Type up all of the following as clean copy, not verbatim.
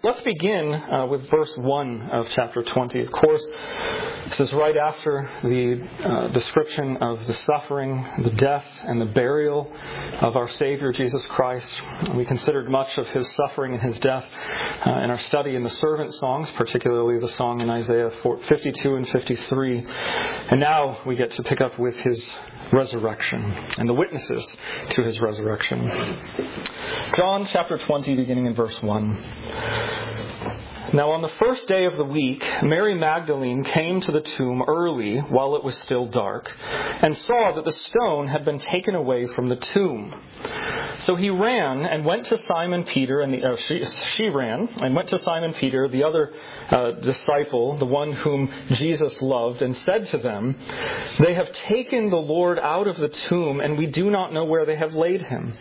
let's begin with verse 1 of chapter 20. Of course, this is right after the description of the suffering, the death, and the burial of our Savior, Jesus Christ. We considered much of His suffering and His death in our study in the servant songs, particularly the song in Isaiah 52 and 53. And now we get to pick up with His resurrection and the witnesses to His resurrection. John chapter 20, beginning in verse 1. Now on the first day of the week, Mary Magdalene came to the tomb early while it was still dark, and saw that the stone had been taken away from the tomb. So he ran and went to Simon Peter, and she ran and went to Simon Peter, the other disciple, the one whom Jesus loved, and said to them, "They have taken the Lord out of the tomb, and we do not know where they have laid him."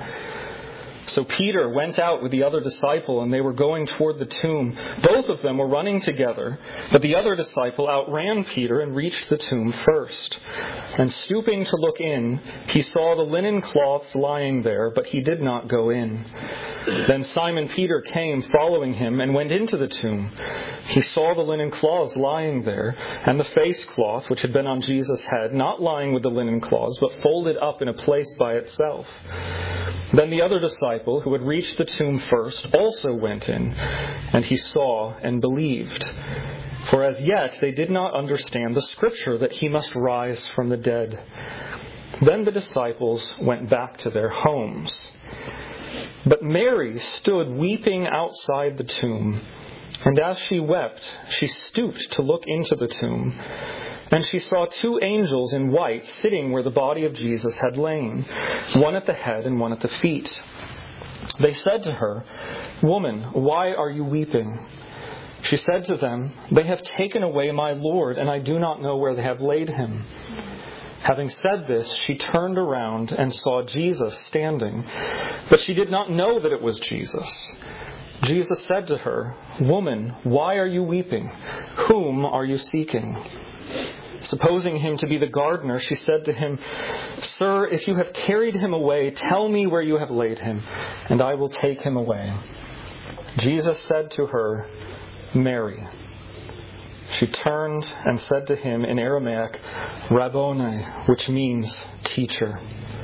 So Peter went out with the other disciple, and they were going toward the tomb. Both of them were running together, but the other disciple outran Peter and reached the tomb first. And stooping to look in, he saw the linen cloths lying there, but he did not go in. Then Simon Peter came, following him, and went into the tomb. He saw the linen cloths lying there, and the face cloth which had been on Jesus' head, not lying with the linen cloths, but folded up in a place by itself. Then the other disciple, who had reached the tomb first, also went in, and he saw and believed. For as yet they did not understand the scripture that he must rise from the dead. Then the disciples went back to their homes. But Mary stood weeping outside the tomb, and as she wept, she stooped to look into the tomb. And she saw two angels in white sitting where the body of Jesus had lain, one at the head and one at the feet. They said to her, "Woman, why are you weeping?" She said to them, "They have taken away my Lord, and I do not know where they have laid him." Having said this, she turned around and saw Jesus standing, but she did not know that it was Jesus. Jesus said to her, "Woman, why are you weeping? Whom are you seeking?" Supposing him to be the gardener, she said to him, "Sir, if you have carried him away, tell me where you have laid him, and I will take him away." Jesus said to her, "Mary." She turned and said to him in Aramaic, "Rabboni," which means teacher.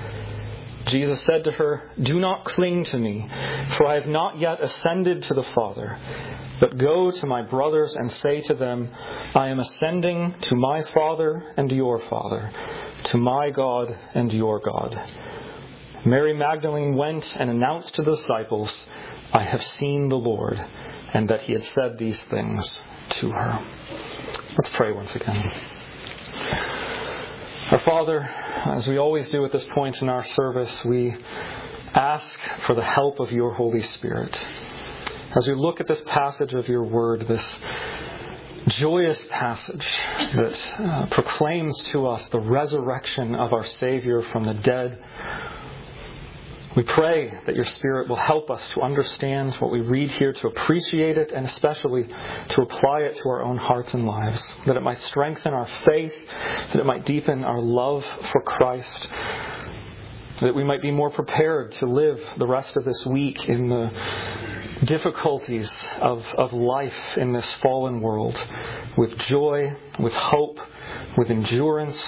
Jesus said to her, "Do not cling to me, for I have not yet ascended to the Father. But go to my brothers and say to them, I am ascending to my Father and your Father, to my God and your God." Mary Magdalene went and announced to the disciples, "I have seen the Lord," and that he had said these things to her. Let's pray once again. Our Father, as we always do at this point in our service, we ask for the help of your Holy Spirit. As we look at this passage of your word, this joyous passage that proclaims to us the resurrection of our Savior from the dead, we pray that your Spirit will help us to understand what we read here, to appreciate it, and especially to apply it to our own hearts and lives, that it might strengthen our faith, that it might deepen our love for Christ, that we might be more prepared to live the rest of this week in the difficulties of life in this fallen world with joy, with hope, with endurance,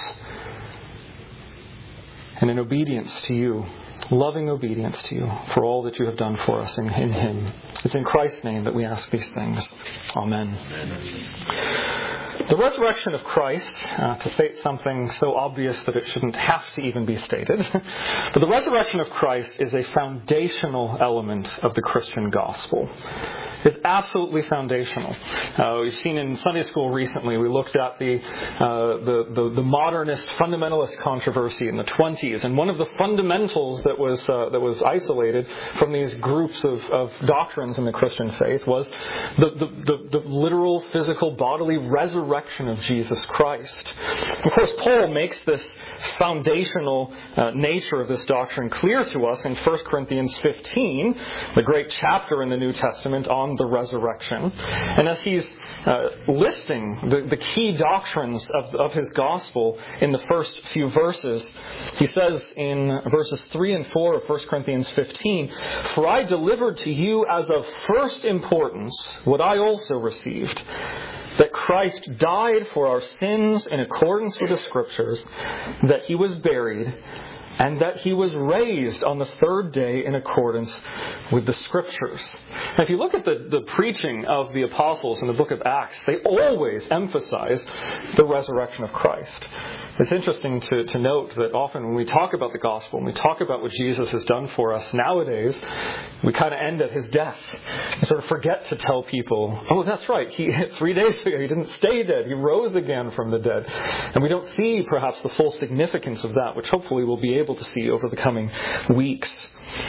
and in obedience to you, loving obedience to you for all that you have done for us in Him. It's in Christ's name that we ask these things. Amen. The resurrection of Christ, to state something so obvious that it shouldn't have to even be stated, but the resurrection of Christ is a foundational element of the Christian gospel. It's absolutely foundational. We've seen in Sunday school recently, we looked at the modernist fundamentalist controversy in the 1920s, and one of the fundamentals that was isolated from these groups of doctrines in the Christian faith was the literal, physical, bodily resurrection of Jesus Christ. Of course, Paul makes this foundational nature of this doctrine clear to us in 1 Corinthians 15, the great chapter in the New Testament on on the resurrection. And as he's listing the key doctrines of his gospel in the first few verses, he says in verses 3 and 4 of 1 Corinthians 15, "For I delivered to you as of first importance what I also received, that Christ died for our sins in accordance with the Scriptures, that he was buried, and that he was raised on the third day in accordance with the Scriptures." Now, if you look at the preaching of the apostles in the book of Acts, they always emphasize the resurrection of Christ. It's interesting to note that often when we talk about the gospel, when we talk about what Jesus has done for us nowadays, we kind of end at his death. We sort of forget to tell people, oh, that's right, 3 days ago he didn't stay dead, he rose again from the dead. And we don't see perhaps the full significance of that, which hopefully we'll be able to see over the coming weeks.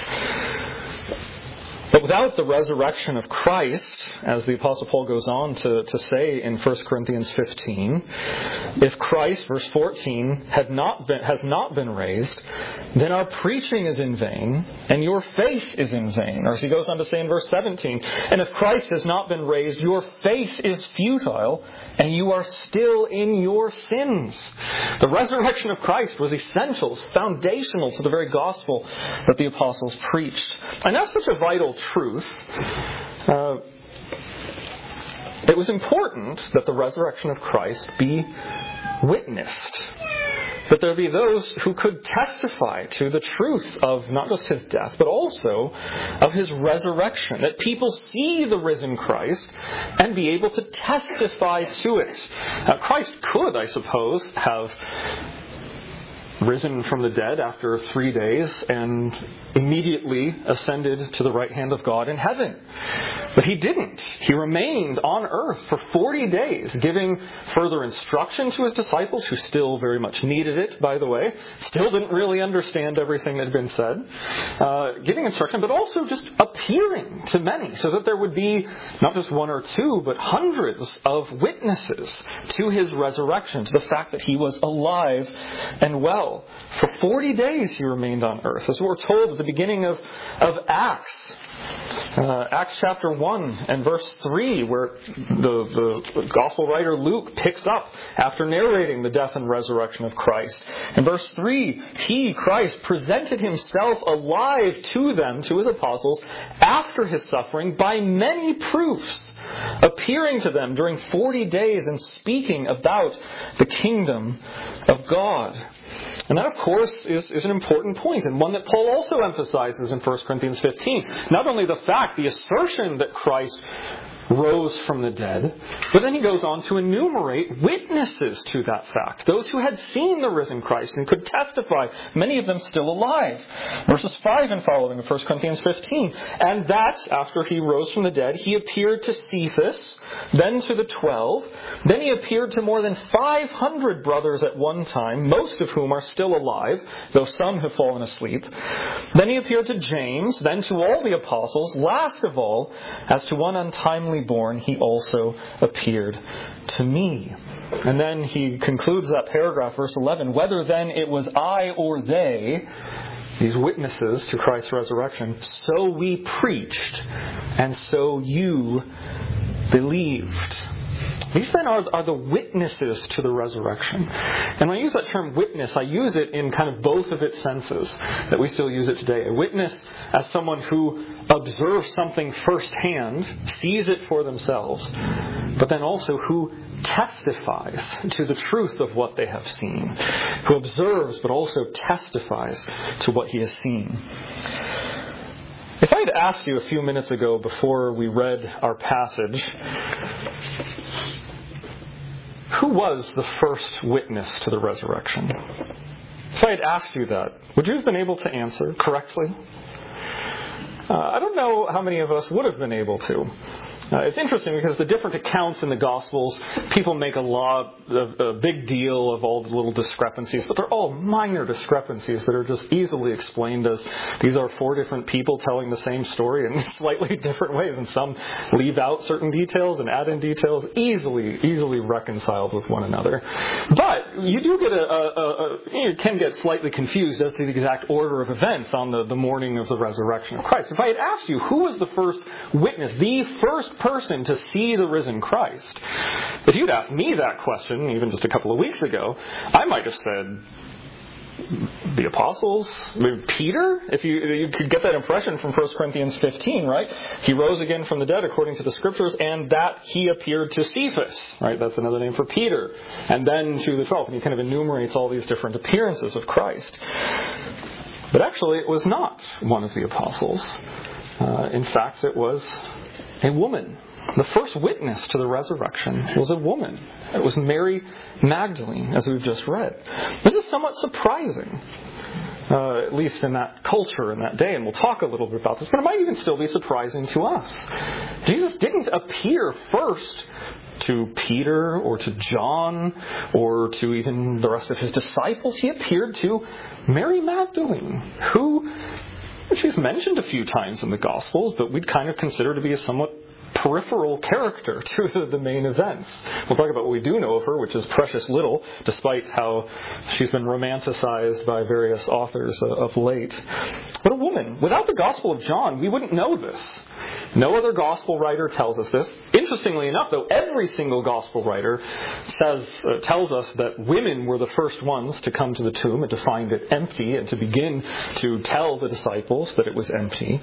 But without the resurrection of Christ, as the Apostle Paul goes on to say in 1 Corinthians 15, if Christ, verse 14, has not been raised, then our preaching is in vain, and your faith is in vain. Or as he goes on to say in verse 17, and if Christ has not been raised, your faith is futile, and you are still in your sins. The resurrection of Christ was essential, was foundational to the very gospel that the apostles preached. And that's such a vital truth. It was important that the resurrection of Christ be witnessed. That there be those who could testify to the truth of not just his death, but also of his resurrection. That people see the risen Christ and be able to testify to it. Christ could, I suppose, have risen from the dead after 3 days and immediately ascended to the right hand of God in heaven. But he didn't. He remained on earth for 40 days, giving further instruction to his disciples, who still very much needed it, by the way. Still didn't really understand everything that had been said. Giving instruction, but also just appearing to many, so that there would be not just one or two, but hundreds of witnesses to his resurrection, to the fact that he was alive and well. For 40 days he remained on earth. As we're told at the beginning of Acts. Acts chapter 1 and verse 3, where the gospel writer Luke picks up after narrating the death and resurrection of Christ. In verse 3, he, Christ, presented himself alive to them, to his apostles, after his suffering by many proofs, appearing to them during 40 days and speaking about the kingdom of God. And that, of course, is an important point, and one that Paul also emphasizes in 1 Corinthians 15. Not only the fact, the assertion that Christ rose from the dead, but then he goes on to enumerate witnesses to that fact. Those who had seen the risen Christ and could testify, many of them still alive. Verses 5 and following of 1 Corinthians 15. And that, after he rose from the dead, he appeared to Cephas, then to the 12. Then he appeared to more than 500 brothers at one time, most of whom are still alive, though some have fallen asleep. Then he appeared to James, then to all the apostles. Last of all, as to one untimely born, he also appeared to me. And then he concludes that paragraph, verse 11, whether then it was I or they, these witnesses to Christ's resurrection, so we preached, and so you believed. These then are the witnesses to the resurrection. And when I use that term witness, I use it in kind of both of its senses that we still use it today. A witness as someone who observes something firsthand, sees it for themselves, but then also who testifies to the truth of what they have seen. Who observes but also testifies to what he has seen. If I had asked you a few minutes ago before we read our passage, who was the first witness to the resurrection? If I had asked you that, would you have been able to answer correctly? I don't know how many of us would have been able to. It's interesting because the different accounts in the Gospels, people make a big deal of all the little discrepancies, but they're all minor discrepancies that are just easily explained as these are 4 different people telling the same story in slightly different ways, and some leave out certain details and add in details, easily reconciled with one another. But you do get you can get slightly confused as to the exact order of events on the morning of the resurrection of Christ. If I had asked you who was the first witness, the first person to see the risen Christ, if you'd asked me that question even just a couple of weeks ago, I might have said the apostles, maybe Peter. If you could get that impression from 1 Corinthians 15, right? He rose again from the dead according to the Scriptures, and that he appeared to Cephas, right? That's another name for Peter. And then to the 12, and he kind of enumerates all these different appearances of Christ. But actually, it was not one of the apostles. In fact, it was a woman. The first witness to the resurrection was a woman. It was Mary Magdalene, as we've just read. This is somewhat surprising, at least in that culture in that day, and we'll talk a little bit about this, but it might even still be surprising to us. Jesus didn't appear first to Peter or to John or to even the rest of his disciples. He appeared to Mary Magdalene, who she's mentioned a few times in the Gospels, but we'd kind of consider to be a somewhat peripheral character to the main events. We'll talk about what we do know of her, which is precious little, despite how she's been romanticized by various authors of late. But a woman. Without the Gospel of John, we wouldn't know this. No other Gospel writer tells us this. Interestingly enough, though, every single Gospel writer tells us that women were the first ones to come to the tomb and to find it empty and to begin to tell the disciples that it was empty.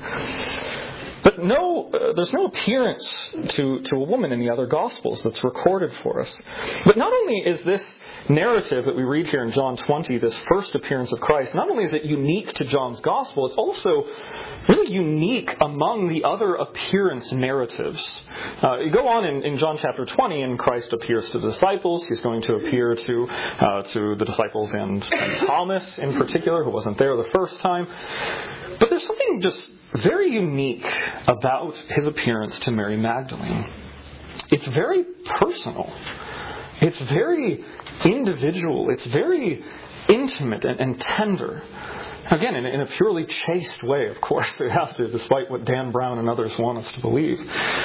But there's no appearance to a woman in the other Gospels that's recorded for us. But not only is this narrative that we read here in John 20, this first appearance of Christ, not only is it unique to John's Gospel, it's also really unique among the other appearance narratives. You go on in John chapter 20, and Christ appears to the disciples. He's going to appear to the disciples and Thomas in particular, who wasn't there the first time. But there's something just very unique about his appearance to Mary Magdalene. It's very personal. It's very individual. It's very intimate and tender. Again, in a purely chaste way, of course, it has to, despite what Dan Brown and others want us to believe.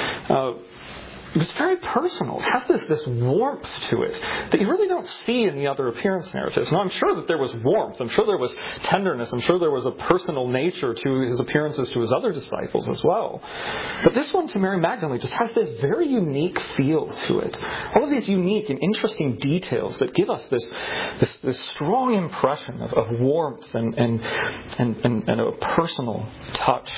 It's very personal. It has this warmth to it that you really don't see in the other appearance narratives. Now, I'm sure that there was warmth. I'm sure there was tenderness. I'm sure there was a personal nature to his appearances to his other disciples as well. But this one to Mary Magdalene just has this very unique feel to it. All of these unique and interesting details that give us this strong impression of warmth and a personal touch.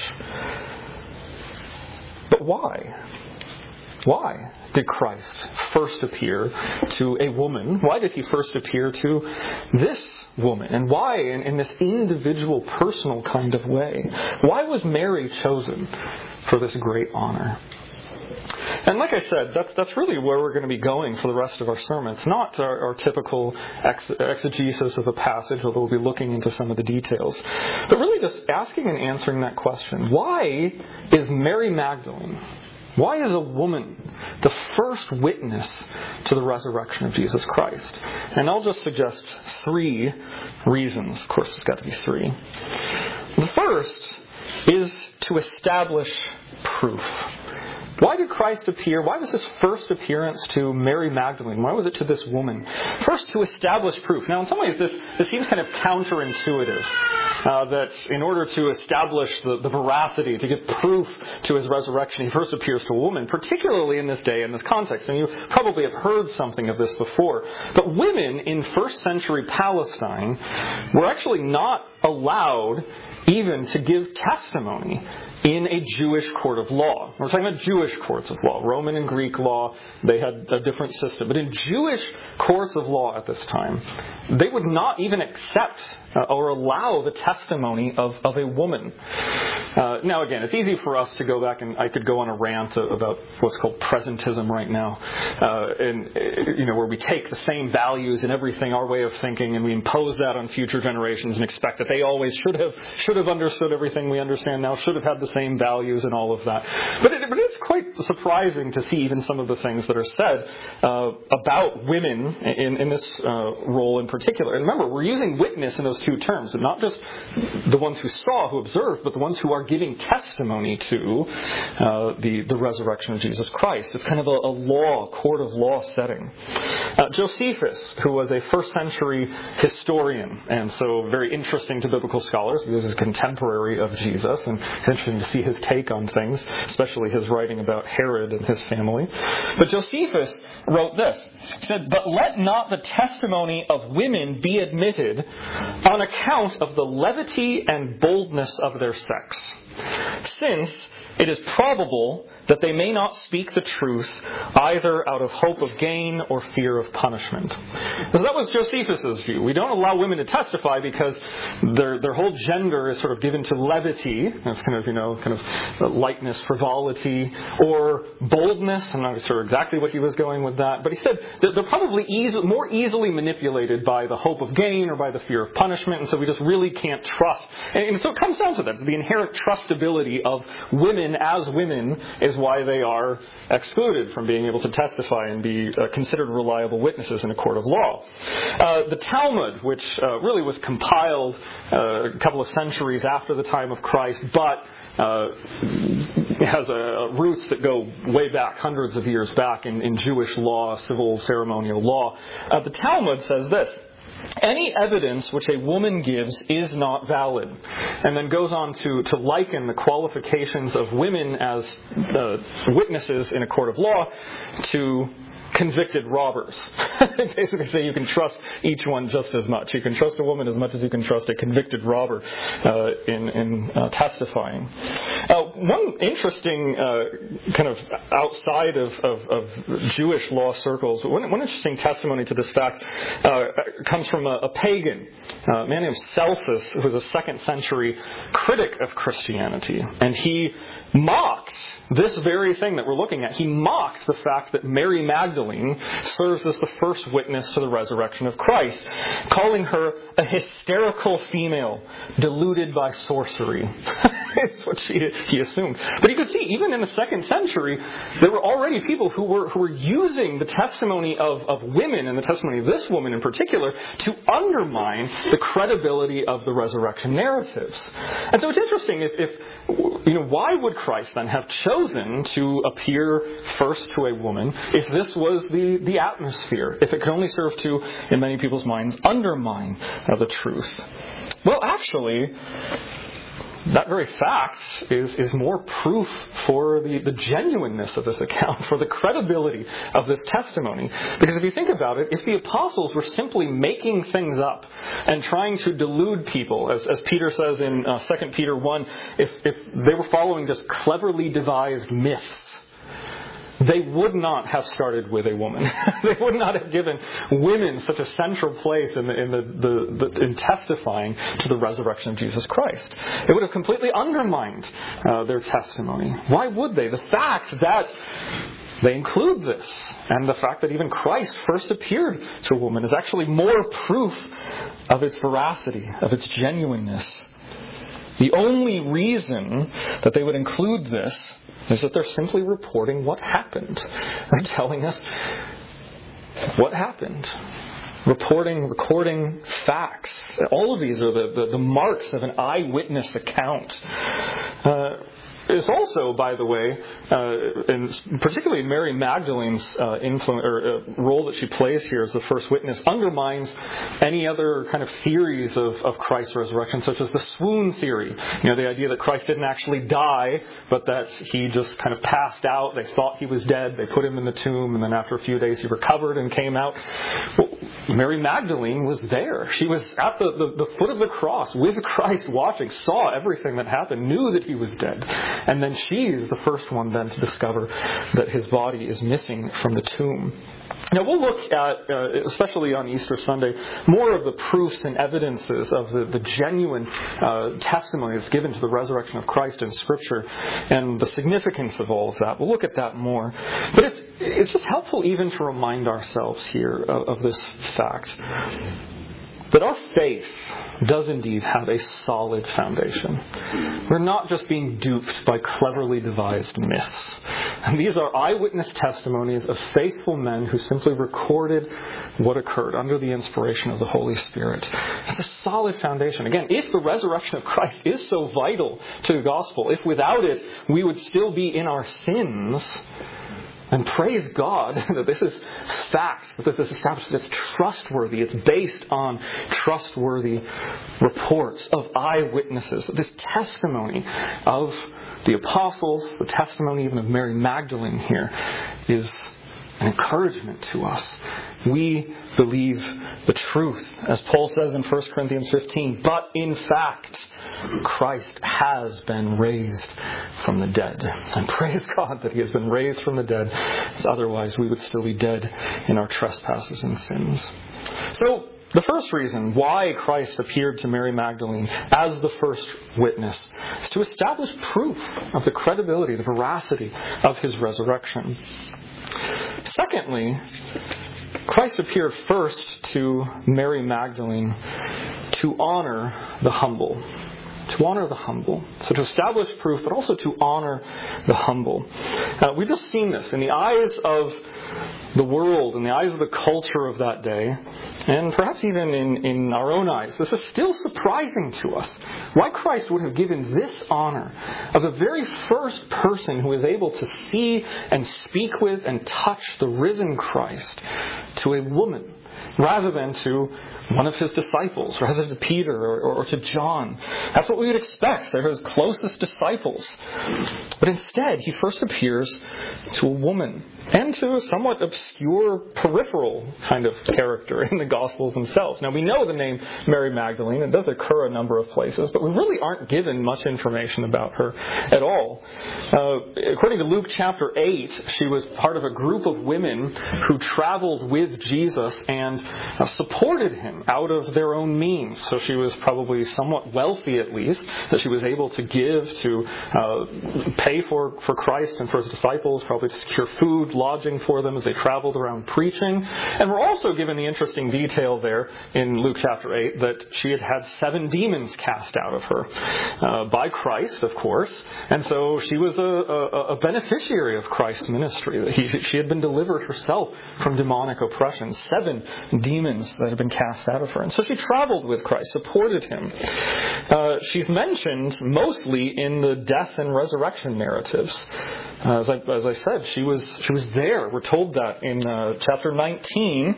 But why? Why did Christ first appear to a woman? Why did he first appear to this woman? And why in this individual, personal kind of way? Why was Mary chosen for this great honor? And like I said, that's really where we're going to be going for the rest of our sermon. It's not our typical exegesis of a passage, although we'll be looking into some of the details. But really just asking and answering that question. Why is Mary Magdalene, why is a woman the first witness to the resurrection of Jesus Christ? And I'll just suggest 3 reasons. Of course, it's got to be 3. The first is to establish proof. Why did Christ appear? Why was his first appearance to Mary Magdalene? Why was it to this woman? First, to establish proof. Now, in some ways, this seems kind of counterintuitive. That in order to establish the veracity, to give proof to his resurrection, he first appears to a woman, particularly in this day, in this context. And you probably have heard something of this before. But women in first century Palestine were actually not allowed even to give testimony in a Jewish court of law. We're talking about Jewish courts of law. Roman and Greek law, they had a different system. But in Jewish courts of law at this time, they would not even accept or allow the testimony of a woman. Now, again, it's easy for us to go back, and I could go on a rant about what's called presentism right now, where we take the same values and everything, our way of thinking, and we impose that on future generations and expect that they always should have understood everything we understand now, should have had the same values and all of that. But it's quite surprising to see even some of the things that are said about women in this role in particular. And remember, we're using witness in those two terms, and not just the ones who saw, who observed, but the ones who are giving testimony to the resurrection of Jesus Christ. It's kind of a court of law setting. Josephus, who was a first century historian, and so very interesting to biblical scholars because he's a contemporary of Jesus, and it's interesting to see his take on things, especially his writing about Herod and his family. But Josephus wrote this. He said, "But let not the testimony of women be admitted on account of the levity and boldness of their sex, since it is probable that they may not speak the truth either out of hope of gain or fear of punishment." Because that was Josephus' view. We don't allow women to testify because their whole gender is sort of given to levity. It's kind of lightness, frivolity, or boldness. I'm not sure exactly what he was going with that. But he said that they're probably more easily manipulated by the hope of gain or by the fear of punishment. And so we just really can't trust. And so it comes down to that. The inherent trustability of women as women is why they are excluded from being able to testify and be considered reliable witnesses in a court of law. The Talmud, which really was compiled a couple of centuries after the time of Christ, but has roots that go way back, hundreds of years back in Jewish law, civil ceremonial law. The Talmud says this: "Any evidence which a woman gives is not valid," and then goes on to liken the qualifications of women as witnesses in a court of law to convicted robbers. Basically say you can trust each one just as much. You can trust a woman as much as you can trust a convicted robber in testifying. One interesting kind of outside of Jewish law circles, one interesting testimony to this fact comes from a pagan, a man named Celsus, who was a 2nd century critic of Christianity. And he mocked this very thing that we're looking at. He mocked the fact that Mary Magdalene serves as the first witness to the resurrection of Christ, calling her a hysterical female deluded by sorcery. It's what he assumed. But you could see, even in the 2nd century, there were already people who were using the testimony of women, and the testimony of this woman in particular, to undermine the credibility of the resurrection narratives. And so it's interesting, why would Christ then have chosen to appear first to a woman if this was the atmosphere, if it could only serve to, in many people's minds, undermine the truth? Well, actually, that very fact is more proof for the genuineness of this account, for the credibility of this testimony. Because if you think about it, if the apostles were simply making things up and trying to delude people, as Peter says in 2 Peter 1, if they were following just cleverly devised myths, they would not have started with a woman. They would not have given women such a central place in testifying to the resurrection of Jesus Christ. It would have completely undermined their testimony. Why would they? The fact that they include this, and the fact that even Christ first appeared to a woman, is actually more proof of its veracity, of its genuineness. The only reason that they would include this is that they're simply reporting what happened. They're telling us what happened. Recording facts. All of these are the marks of an eyewitness account. It's also, by the way, and particularly Mary Magdalene's role that she plays here as the first witness, undermines any other kind of theories of Christ's resurrection, such as the swoon theory. The idea that Christ didn't actually die, but that he just kind of passed out. They thought he was dead. They put him in the tomb, and then after a few days he recovered and came out. Well, Mary Magdalene was there. She was at the foot of the cross with Christ watching, saw everything that happened, knew that he was dead. And then she's the first one then to discover that his body is missing from the tomb. Now we'll look at, especially on Easter Sunday, more of the proofs and evidences of the genuine testimony that's given to the resurrection of Christ in Scripture and the significance of all of that. We'll look at that more. But it's just helpful even to remind ourselves here of this fact. that our faith does indeed have a solid foundation. We're not just being duped by cleverly devised myths. And these are eyewitness testimonies of faithful men who simply recorded what occurred under the inspiration of the Holy Spirit. It's a solid foundation. Again, if the resurrection of Christ is so vital to the gospel, if without it we would still be in our sins, and praise God that this is fact, that this is established, it's trustworthy, it's based on trustworthy reports of eyewitnesses. This testimony of the apostles, the testimony even of Mary Magdalene here, is an encouragement to us. We believe the truth. As Paul says in 1 Corinthians 15, but in fact, Christ has been raised from the dead. And praise God that He has been raised from the dead, as otherwise we would still be dead in our trespasses and sins. So, the first reason why Christ appeared to Mary Magdalene as the first witness is to establish proof of the credibility, the veracity of His resurrection. Secondly, Christ appeared first to Mary Magdalene to honor the humble. To honor the humble. So to establish proof, but also to honor the humble. We've just seen this in the eyes of the world, in the eyes of the culture of that day, and perhaps even in our own eyes. This is still surprising to us. Why Christ would have given this honor of the very first person who is able to see and speak with and touch the risen Christ to a woman, rather than to one of His disciples, rather than to Peter or to John. That's what we would expect. They're His closest disciples. But instead, He first appears to a woman, and to a somewhat obscure, peripheral kind of character in the Gospels themselves. Now, we know the name Mary Magdalene. It does occur a number of places, but we really aren't given much information about her at all. According to Luke chapter 8, she was part of a group of women who traveled with Jesus and supported Him out of their own means. So she was probably somewhat wealthy, at least, that she was able to give to pay for Christ and for His disciples, probably to secure food, lodging for them as they traveled around preaching. And we're also given the interesting detail there in Luke chapter 8 that she had had 7 demons cast out of her by Christ, of course. And so she was a beneficiary of Christ's ministry. That she had been delivered herself from demonic oppression. 7 demons that had been cast out of her. And so she traveled with Christ, supported Him. She's mentioned mostly in the death and resurrection narratives. As I said, she was there. We're told that in chapter 19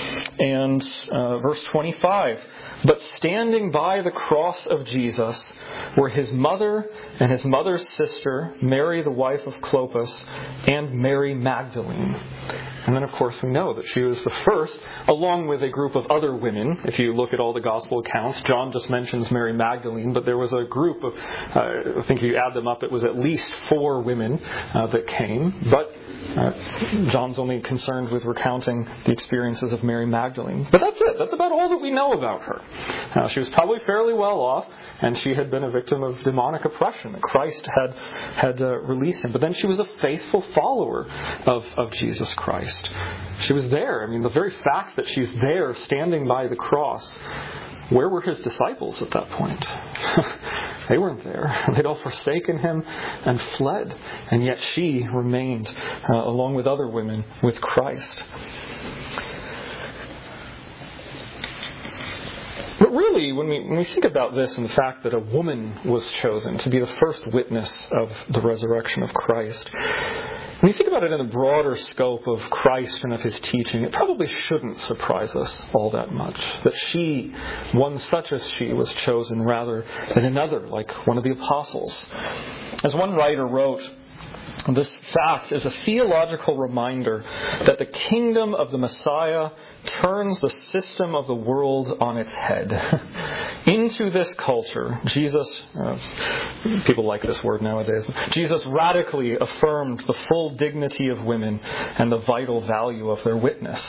and verse 25. But standing by the cross of Jesus were His mother and His mother's sister, Mary the wife of Clopas, and Mary Magdalene. And then, of course, we know that she was the first, along with a group of other women. If you look at all the gospel accounts, John just mentions Mary Magdalene, but there was a group of, I think if you add them up, it was at least 4 women that came. But John's only concerned with recounting the experiences of Mary Magdalene. But that's it. That's about all that we know about her. She was probably fairly well off, and she had been a victim of demonic oppression. Christ had released him. But then she was a faithful follower of Jesus Christ. She was there. I mean, the very fact that she's there standing by the cross, where were His disciples at that point? They weren't there. They'd all forsaken Him and fled. And yet she remained, along with other women, with Christ. But really, when we think about this and the fact that a woman was chosen to be the first witness of the resurrection of Christ, when you think about it in the broader scope of Christ and of His teaching, it probably shouldn't surprise us all that much. That she, one such as she, was chosen rather than another, like one of the apostles. As one writer wrote, this fact is a theological reminder that the kingdom of the Messiah turns the system of the world on its head. Into this culture, Jesus, people like this word nowadays, Jesus radically affirmed the full dignity of women and the vital value of their witness.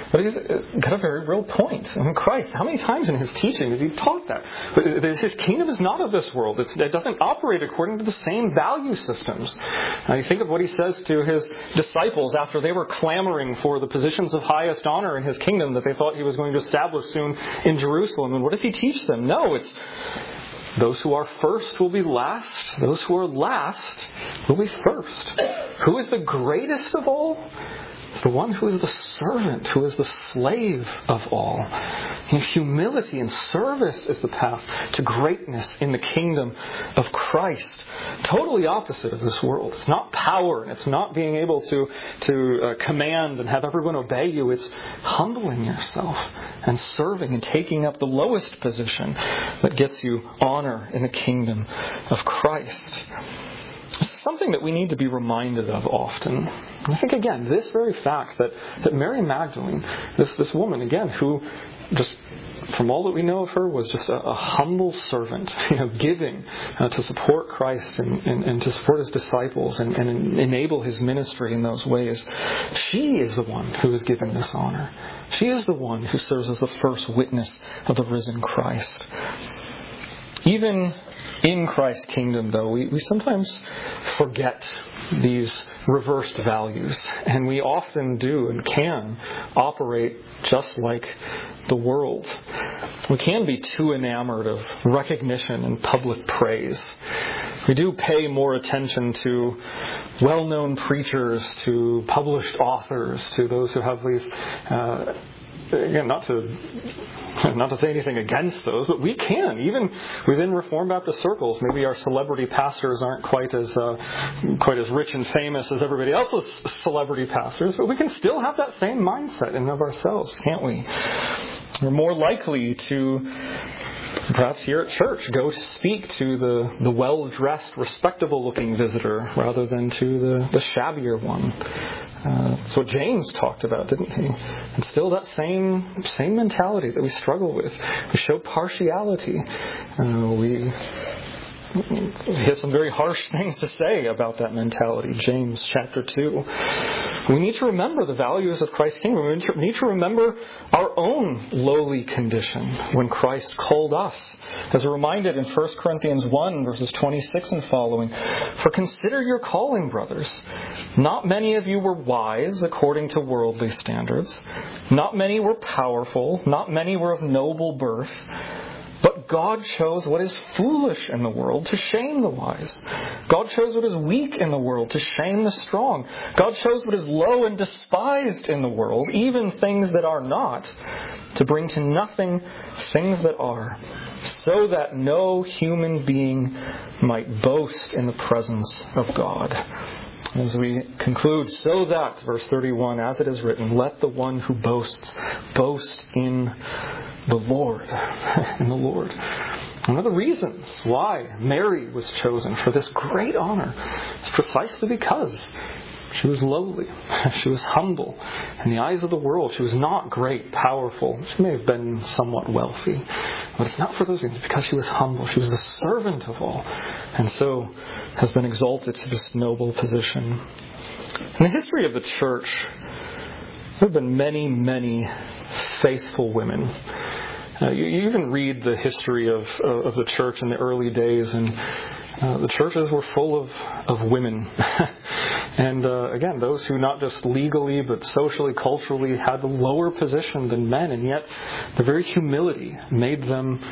But he's got a very real point. I mean, Christ, how many times in his teaching has he taught that? His kingdom is not of this world. It doesn't operate according to the same value systems. Now, you think of what he says to his disciples after they were clamoring for the positions of highest honor in his kingdom that they thought he was going to establish soon in Jerusalem. And what does he teach them? No, it's those who are first will be last. Those who are last will be first. Who is the greatest of all? It's the one who is the servant, who is the slave of all. And humility and service is the path to greatness in the kingdom of Christ. Totally opposite of this world. It's not power, and it's not being able to command and have everyone obey you. It's humbling yourself and serving and taking up the lowest position that gets you honor in the kingdom of Christ. It's something that we need to be reminded of often. I think, again, this very fact that Mary Magdalene, this woman, again, who just, from all that we know of her, was just a humble servant, giving to support Christ and to support his disciples and enable his ministry in those ways. She is the one who is given this honor. She is the one who serves as the first witness of the risen Christ. Even in Christ's kingdom, though, we sometimes forget these reversed values. And we often do and can operate just like the world. We can be too enamored of recognition and public praise. We do pay more attention to well-known preachers, to published authors, to those who have these... Again, not to say anything against those, but we can, even within Reformed Baptist circles, maybe our celebrity pastors aren't quite as rich and famous as everybody else's celebrity pastors, but we can still have that same mindset in and of ourselves, can't we? We're more likely to, perhaps here at church, go to speak to the well-dressed, respectable-looking visitor rather than to the shabbier one. That's what James talked about, didn't he? And still that same mentality that we struggle with. We show partiality. He has some very harsh things to say about that mentality. James chapter 2. We need to remember the values of Christ's kingdom. We need to remember our own lowly condition when Christ called us. As reminded in 1 Corinthians 1, verses 26 and following, "For consider your calling, brothers. Not many of you were wise according to worldly standards. Not many were powerful. Not many were of noble birth. But God chose what is foolish in the world to shame the wise. God chose what is weak in the world to shame the strong. God chose what is low and despised in the world, even things that are not, to bring to nothing things that are, so that no human being might boast in the presence of God." As we conclude, so that, verse 31, as it is written, "Let the one who boasts boast in the Lord." In the Lord. One of the reasons why Mary was chosen for this great honor is precisely because she was lowly. She was humble. In the eyes of the world, she was not great, powerful. She may have been somewhat wealthy. But it's not for those reasons. It's because she was humble. She was the servant of all. And so has been exalted to this noble position. In the history of the church, there have been many, many faithful women. You even read the history of the church in the early days, and the churches were full of women. And again, those who not just legally but socially, culturally had a lower position than men, and yet their very humility made them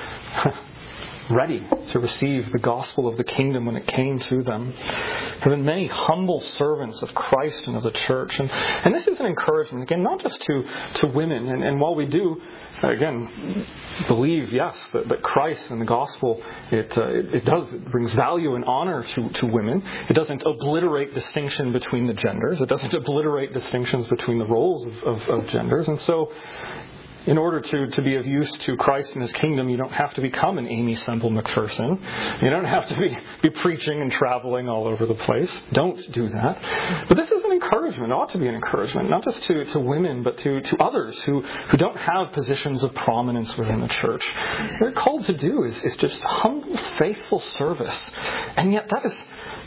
ready to receive the gospel of the kingdom when it came to them. There have been many humble servants of Christ and of the church. And this is an encouragement, again, not just to women. And while we do, again, believe, yes, that Christ and the gospel, it brings value and honor to women. It doesn't obliterate distinction between the genders. It doesn't obliterate distinctions between the roles of genders. And so, in order to be of use to Christ and His kingdom, you don't have to become an Amy Semple McPherson. You don't have to be preaching and traveling all over the place. Don't do that. But this is an encouragement. It ought to be an encouragement, not just to women, but to others who don't have positions of prominence within the church. What they're called to do is just humble, faithful service. And yet that is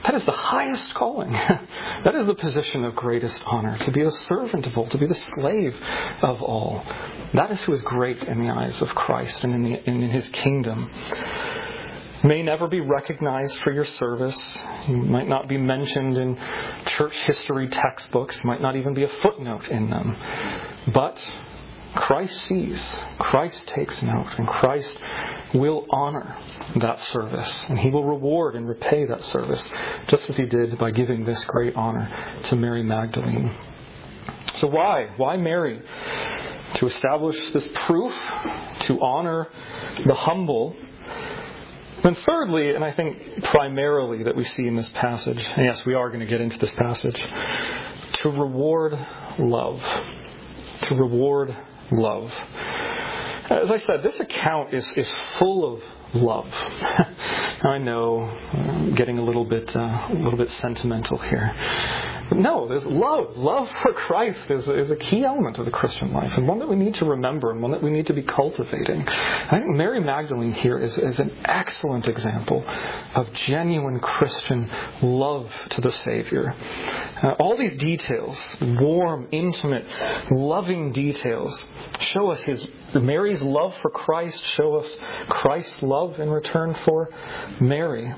That is the highest calling. That is the position of greatest honor, to be the servant of all, to be the slave of all. That is who is great in the eyes of Christ and in His kingdom. You may never be recognized for your service. You might not be mentioned in church history textbooks. You might not even be a footnote in them. But Christ sees, Christ takes note, and Christ will honor that service. And He will reward and repay that service, just as He did by giving this great honor to Mary Magdalene. So why? Why Mary? To establish this proof, to honor the humble. Then thirdly, and I think primarily that we see in this passage, and yes, we are going to get into this passage, to reward love. To reward love. As I said, this account is full of love. I know I'm getting a little bit sentimental here. But no, there's love. Love for Christ is a key element of the Christian life, and one that we need to remember and one that we need to be cultivating. I think Mary Magdalene here is an excellent example of genuine Christian love to the Savior. All these details, warm, intimate, loving details, show us Mary's love for Christ, show us Christ's love in return for Mary.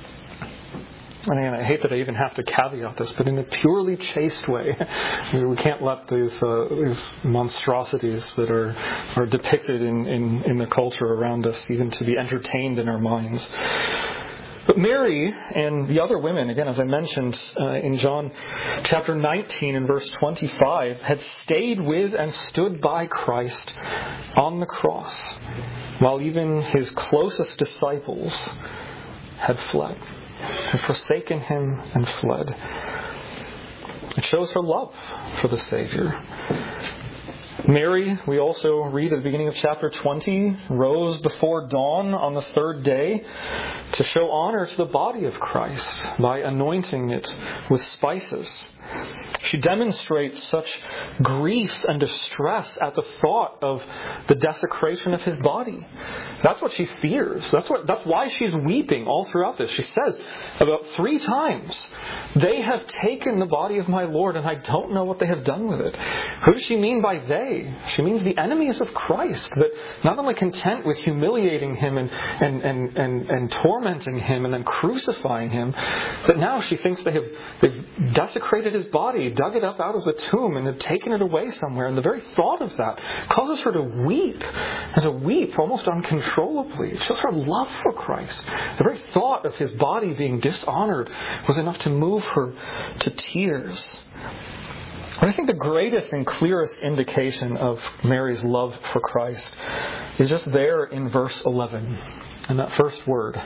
And again, I hate that I even have to caveat this, but in a purely chaste way. We can't let these monstrosities that are depicted in the culture around us even to be entertained in our minds. But Mary and the other women, again, as I mentioned in John chapter 19 and verse 25, had stayed with and stood by Christ on the cross, while even His closest disciples had fled, had forsaken Him and fled. It shows her love for the Savior. Mary, we also read at the beginning of chapter 20, rose before dawn on the third day to show honor to the body of Christ by anointing it with spices. She demonstrates such grief and distress at the thought of the desecration of His body. That's what she fears. That's why she's weeping all throughout this. She says about 3 times, "They have taken the body of my Lord, and I don't know what they have done with it." Who does she mean by they? She means the enemies of Christ, that not only content with humiliating Him and tormenting Him and then crucifying Him, that now she thinks they've desecrated His body, dug it up out of the tomb, and have taken it away somewhere. And the very thought of that causes her to weep, and to weep almost uncontrollably. It shows her love for Christ. The very thought of His body being dishonored was enough to move her to tears. And I think the greatest and clearest indication of Mary's love for Christ is just there in verse 11, in that first word,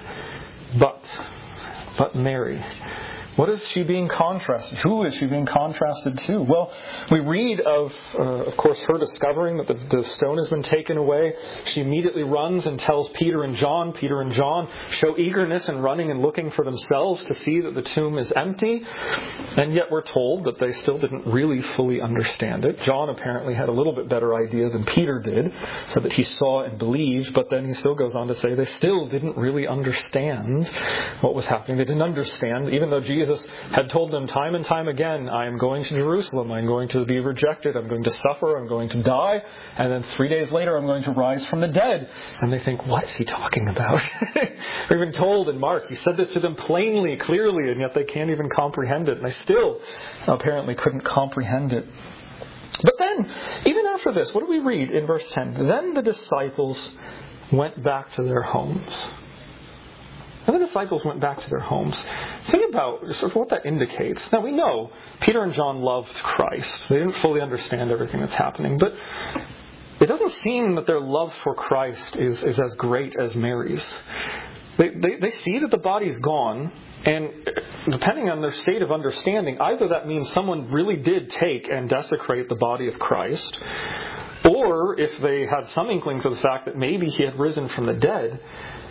but Mary. What is she being contrasted? Who is she being contrasted to? Well, we read of course, her discovering that the stone has been taken away. She immediately runs and tells Peter and John. Peter and John show eagerness in running and looking for themselves to see that the tomb is empty. And yet we're told that they still didn't really fully understand it. John apparently had a little bit better idea than Peter did, so that he saw and believed. But then he still goes on to say they still didn't really understand what was happening. They didn't understand, even though Jesus had told them time and time again, I am going to Jerusalem, I'm going to be rejected, I'm going to suffer, I'm going to die, and then 3 days later I'm going to rise from the dead. And they think, what is he talking about? We've been told in Mark, he said this to them plainly, clearly, and yet they can't even comprehend it. And they still apparently couldn't comprehend it. But then, even after this, what do we read in verse 10? Then the disciples went back to their homes. And the disciples went back to their homes. Think about sort of what that indicates. Now we know Peter and John loved Christ. They didn't fully understand everything that's happening. But it doesn't seem that their love for Christ is as great as Mary's. They see that the body's gone. And depending on their state of understanding, either that means someone really did take and desecrate the body of Christ, or if they had some inklings of the fact that maybe He had risen from the dead,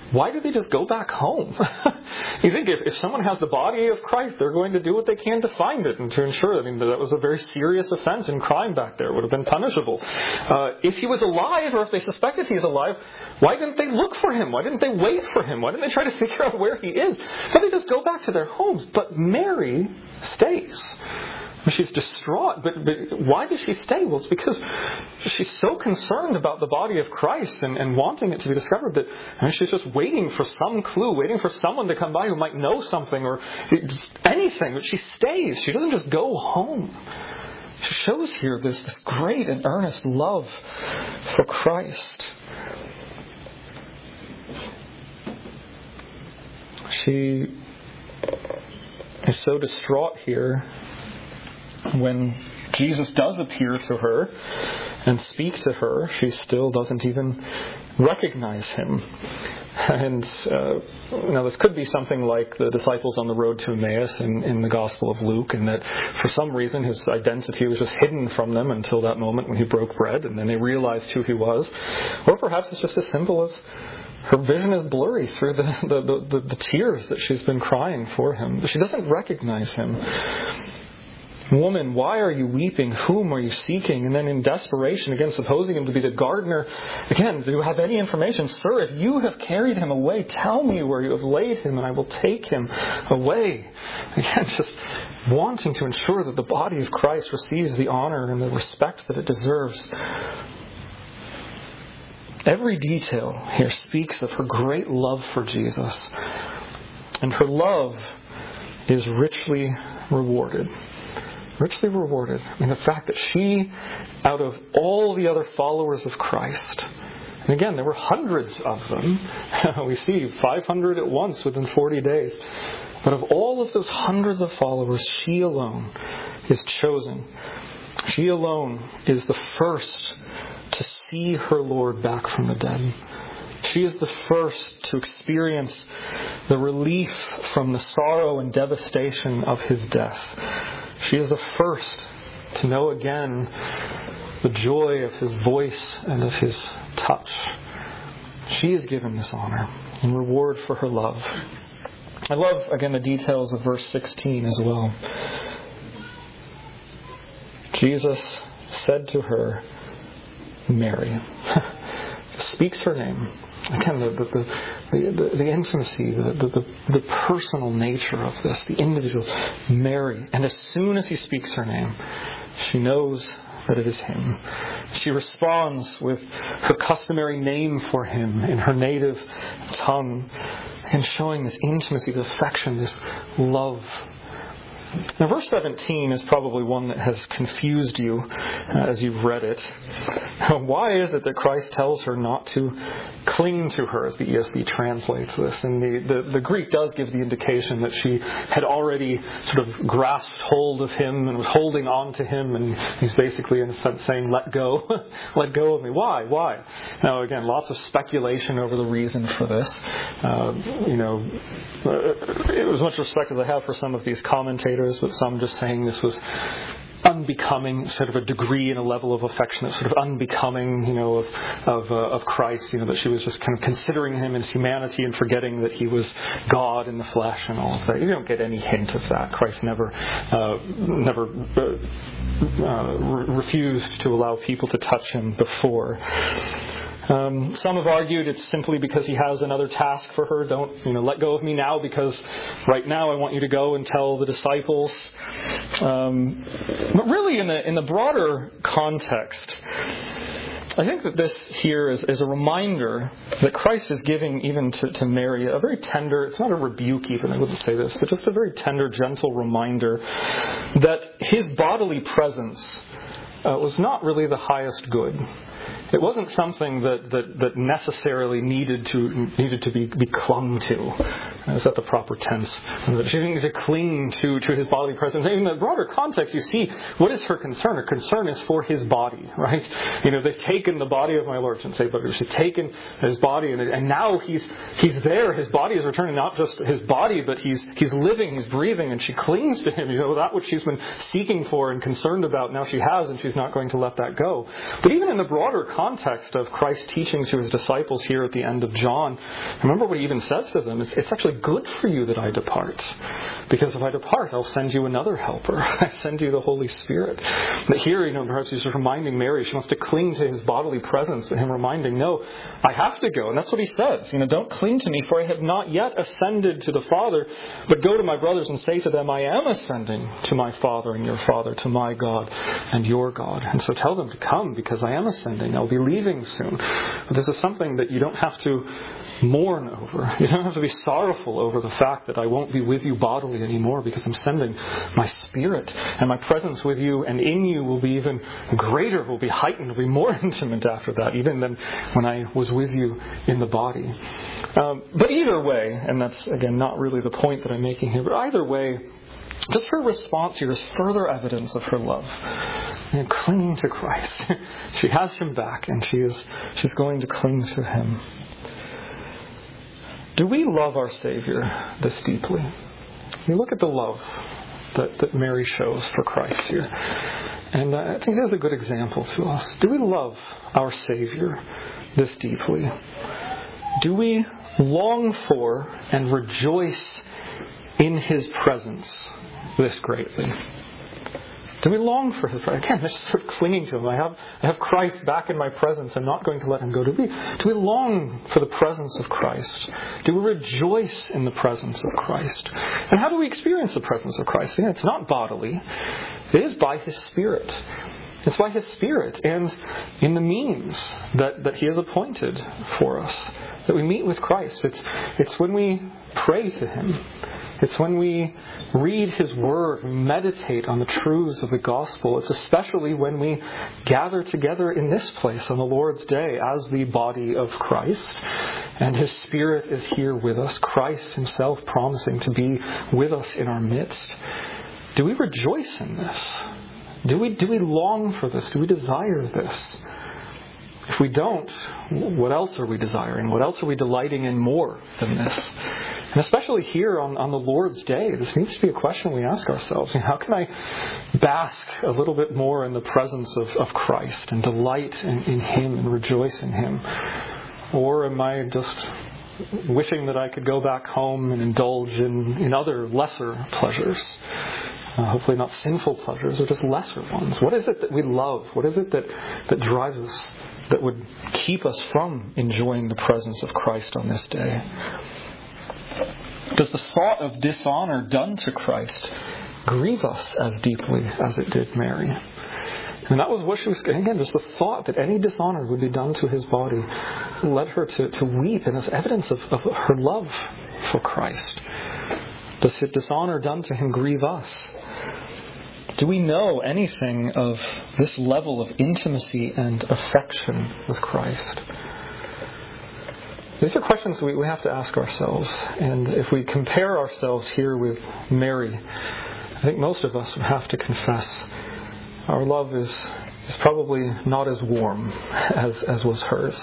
why do they just go back home? You think if someone has the body of Christ, they're going to do what they can to find it and to ensure. That was a very serious offense and crime back there. It would have been punishable. If he was alive, or if they suspected he's alive, why didn't they look for him? Why didn't they wait for him? Why didn't they try to figure out where he is? Why did they just go back to their homes? But Mary stays. She's distraught, but why does she stay? Well, it's because she's so concerned about the body of Christ and wanting it to be discovered that she's just waiting for some clue, waiting for someone to come by who might know something or anything. But she stays. She doesn't just go home. She shows here this great and earnest love for Christ. She is so distraught here when Jesus does appear to her and speak to her. She still doesn't even recognize him. And this could be something like the disciples on the road to Emmaus in the Gospel of Luke, and that for some reason his identity was just hidden from them until that moment when he broke bread, and then they realized who he was. Or perhaps it's just as simple as her vision is blurry through the tears that she's been crying for him. She doesn't recognize him. Woman, why are you weeping? Whom are you seeking? And then in desperation, again, supposing him to be the gardener, again, do you have any information? Sir, if you have carried him away, tell me where you have laid him, and I will take him away. Again, just wanting to ensure that the body of Christ receives the honor and the respect that it deserves. Every detail here speaks of her great love for Jesus. And her love is richly rewarded. Richly rewarded. The fact that she, out of all the other followers of Christ, and again, there were hundreds of them. We see 500 at once within 40 days. But of all of those hundreds of followers, she alone is chosen. She alone is the first to see her Lord back from the dead. She is the first to experience the relief from the sorrow and devastation of his death. She is the first to know again the joy of his voice and of his touch. She is given this honor in reward for her love. I love, again, the details of verse 16 as well. Jesus said to her, Mary. Speaks her name. Again, the intimacy, the personal nature of this, the individual, Mary. And as soon as he speaks her name, she knows that it is him. She responds with her customary name for him in her native tongue, and showing this intimacy, this affection, this love. Now, verse 17 is probably one that has confused you as you've read it. Why is it that Christ tells her not to cling to her, as the ESV translates this? And the Greek does give the indication that she had already sort of grasped hold of him and was holding on to him, and he's basically, in a sense, saying, let go. Let go of me. Why? Now, again, lots of speculation over the reason for this. As much respect as I have for some of these commentators, but some just saying this was unbecoming, sort of a degree and a level of affection that's sort of unbecoming, of Christ, that she was just kind of considering him in his humanity and forgetting that he was God in the flesh and all of that. You don't get any hint of that. Christ never refused to allow people to touch him before. Some have argued it's simply because he has another task for her. Don't, let go of me now, because right now I want you to go and tell the disciples. But really, in the broader context, I think that this here is a reminder that Christ is giving even to Mary a very tender, it's not a rebuke even, I wouldn't say this, but just a very tender, gentle reminder that his bodily presence was not really the highest good. It wasn't something that necessarily needed to be clung to. Is that the proper tense? She needs to cling to his bodily presence. In the broader context, you see, what is her concern? Her concern is for his body, right? They've taken the body of my Lord, shouldn't say, but she's taken his body, and now he's there. His body is returning, not just his body, but he's living, he's breathing, and she clings to him. That which she's been seeking for and concerned about, now she has, and she's not going to let that go. But even in the broader context of Christ's teaching to his disciples here at the end of John, remember what he even says to them. It's actually good for you that I depart. Because if I depart, I'll send you another helper. I send you the Holy Spirit. But here, perhaps he's reminding Mary, she wants to cling to his bodily presence, but him reminding, no, I have to go. And that's what he says. Don't cling to me, for I have not yet ascended to the Father, but go to my brothers and say to them, I am ascending to my Father and your Father, to my God and your God. And so tell them to come, because I am ascending. I'll be leaving soon. But this is something that you don't have to mourn over. You don't have to be sorrowful over the fact that I won't be with you bodily anymore, because I'm sending my Spirit, and my presence with you and in you will be even greater, will be heightened, will be more intimate after that, even than when I was with you in the body. But either way, and that's again not really the point that I'm making here, but either way, just her response here is further evidence of her love. Clinging to Christ. She has him back, and she's going to cling to him. Do we love our Savior this deeply? You look at the love that Mary shows for Christ here. And I think there's a good example to us. Do we love our Savior this deeply? Do we long for and rejoice in his presence this greatly? Do we long for his presence? Again, just sort of clinging to him. I have Christ back in my presence. I'm not going to let him go. Do we long for the presence of Christ? Do we rejoice in the presence of Christ? And how do we experience the presence of Christ? It's not bodily. It is by his Spirit. It's by his Spirit and in the means that he has appointed for us, that we meet with Christ. It's when we pray to him. It's when we read his word, we meditate on the truths of the gospel. It's especially when we gather together in this place on the Lord's Day as the body of Christ. And his Spirit is here with us, Christ himself promising to be with us in our midst. Do we rejoice in this? Do we long for this? Do we desire this? If we don't, what else are we desiring? What else are we delighting in more than this? And especially here on the Lord's Day, this needs to be a question we ask ourselves. How can I bask a little bit more in the presence of Christ and delight in him and rejoice in him? Or am I just wishing that I could go back home and indulge in other lesser pleasures? Hopefully not sinful pleasures, or just lesser ones. What is it that we love? What is it that drives us, that would keep us from enjoying the presence of Christ on this day? Does the thought of dishonor done to Christ grieve us as deeply as it did Mary? And that was what she was, again, just the thought that any dishonor would be done to his body led her to weep, and as evidence of her love for Christ. Does dishonor done to him grieve us? Do we know anything of this level of intimacy and affection with Christ? These are questions we have to ask ourselves. And if we compare ourselves here with Mary, I think most of us would have to confess our love is probably not as warm as was hers.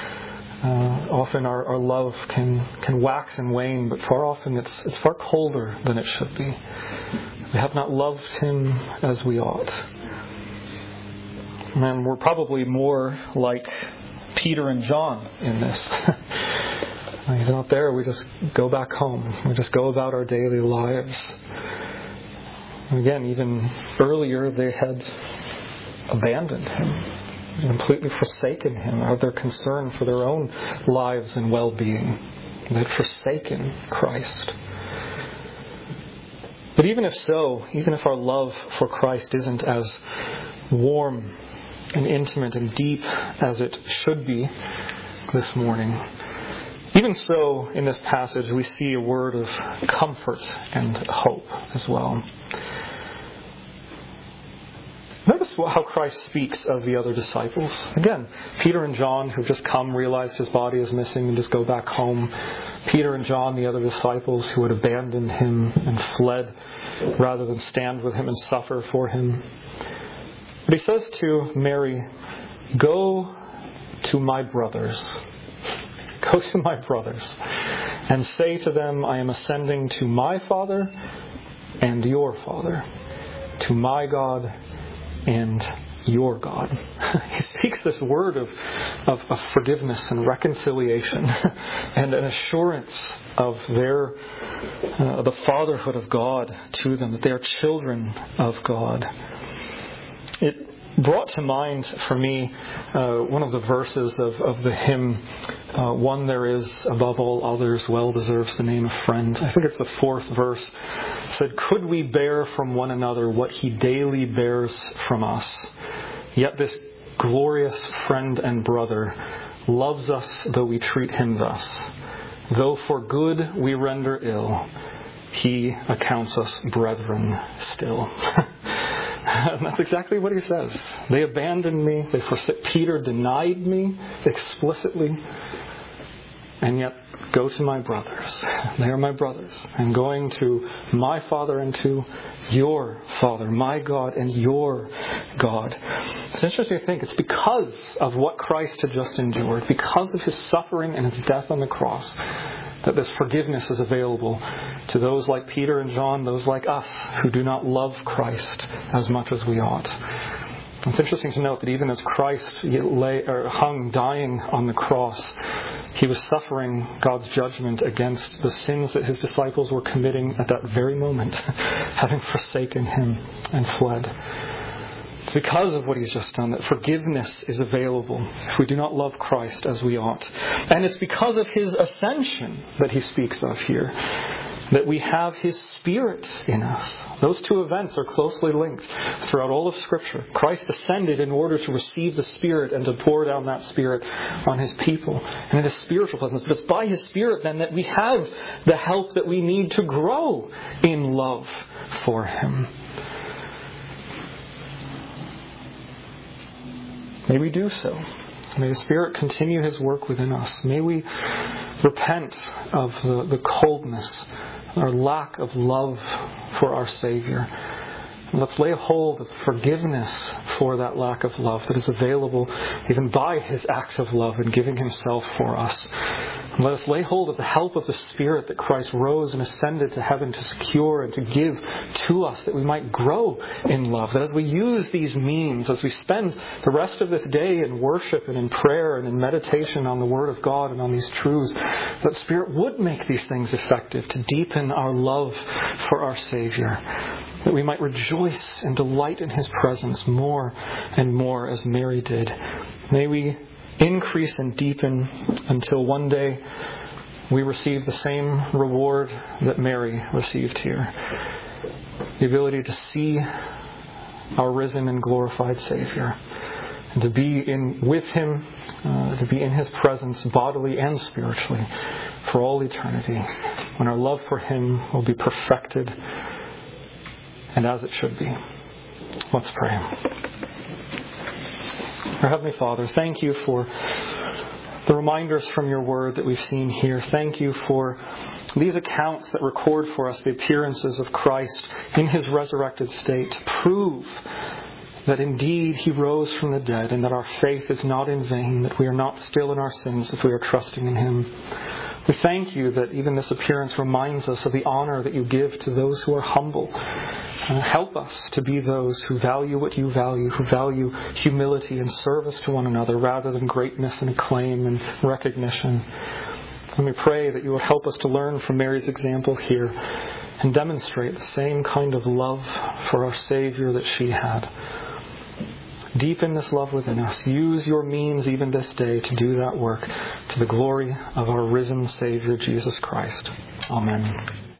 Often our love can wax and wane, but far often it's far colder than it should be. We have not loved him as we ought. And we're probably more like Peter and John in this. He's not there. We just go back home. We just go about our daily lives. Again, even earlier they had abandoned him, completely forsaken him out of their concern for their own lives and well-being. They had forsaken Christ. But even if so, even if our love for Christ isn't as warm and intimate and deep as it should be this morning, even so, in this passage, we see a word of comfort and hope as well. Notice how Christ speaks of the other disciples. Again, Peter and John, who've just come, realized his body is missing and just go back home. Peter and John, the other disciples who had abandoned him and fled rather than stand with him and suffer for him. But he says to Mary, "Go to my brothers. Go to my brothers and say to them, I am ascending to my Father and your Father, to my God and your God." He speaks this word of forgiveness and reconciliation and an assurance of the fatherhood of God to them, that they are children of God. It brought to mind for me one of the verses of the hymn, "One there is above all others well deserves the name of friend." I think it's the 4th verse. It said, "Could we bear from one another what he daily bears from us? Yet this glorious friend and brother loves us though we treat him thus. Though for good we render ill, he accounts us brethren still." And that's exactly what he says. They abandoned me. They forsook. Peter denied me explicitly. And yet, go to my brothers. They are my brothers. I'm going to my Father and to your Father, my God and your God. It's interesting to think it's because of what Christ had just endured, because of his suffering and his death on the cross, that this forgiveness is available to those like Peter and John, those like us who do not love Christ as much as we ought. It's interesting to note that even as Christ hung dying on the cross, he was suffering God's judgment against the sins that his disciples were committing at that very moment, having forsaken him and fled. It's because of what he's just done that forgiveness is available if we do not love Christ as we ought. And it's because of his ascension that he speaks of here, that we have his Spirit in us. Those two events are closely linked throughout all of Scripture. Christ ascended in order to receive the Spirit and to pour down that Spirit on his people. And it is spiritual presence. But it's by his Spirit then that we have the help that we need to grow in love for him. May we do so. May the Spirit continue his work within us. May we repent of the coldness, our lack of love for our Savior. And let's lay hold of forgiveness for that lack of love that is available even by his act of love in giving himself for us. And let us lay hold of the help of the Spirit that Christ rose and ascended to heaven to secure and to give to us, that we might grow in love. That as we use these means, as we spend the rest of this day in worship and in prayer and in meditation on the Word of God and on these truths, that Spirit would make these things effective to deepen our love for our Savior. That we might rejoice and delight in his presence more and more as Mary did. May we increase and deepen until one day we receive the same reward that Mary received here. The ability to see our risen and glorified Savior. And to be with him, to be in his presence bodily and spiritually for all eternity. When our love for him will be perfected and as it should be. Let's pray. Our Heavenly Father, thank you for the reminders from your word that we've seen here. Thank you for these accounts that record for us the appearances of Christ in his resurrected state to prove that indeed he rose from the dead and that our faith is not in vain, that we are not still in our sins if we are trusting in him. We thank you that even this appearance reminds us of the honor that you give to those who are humble. Help us to be those who value what you value, who value humility and service to one another rather than greatness and acclaim and recognition. And we pray that you would help us to learn from Mary's example here and demonstrate the same kind of love for our Savior that she had. Deepen this love within us. Use your means even this day to do that work to the glory of our risen Savior, Jesus Christ. Amen.